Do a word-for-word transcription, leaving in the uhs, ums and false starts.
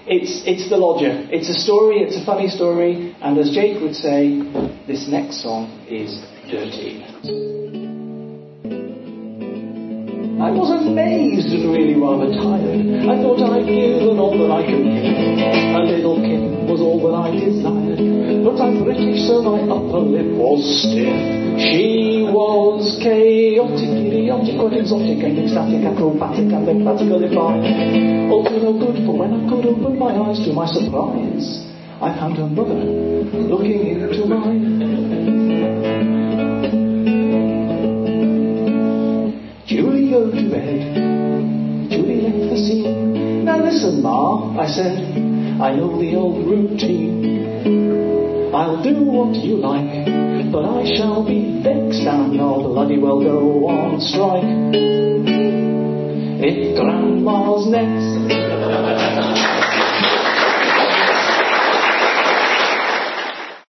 it's it's The Lodger. It's a story, it's a funny story, and as Jake would say, this next song is dirty. I was amazed and really rather tired. I thought I'd given all that I could give. A little Kim was all that I desired. But I'm British, so my upper lip was stiff. She was chaotic, idiotic, quite exotic, and ecstatic, acrobatic, and emphatic if I. All to no good, for when I could open my eyes to my surprise, I found her mother looking into mine. Julie, go to bed. Julie left the scene. Now listen, Ma, I said, I know the old routine. I'll do what you like, but I shall be vexed and I'll bloody well go on strike. If Grandma's next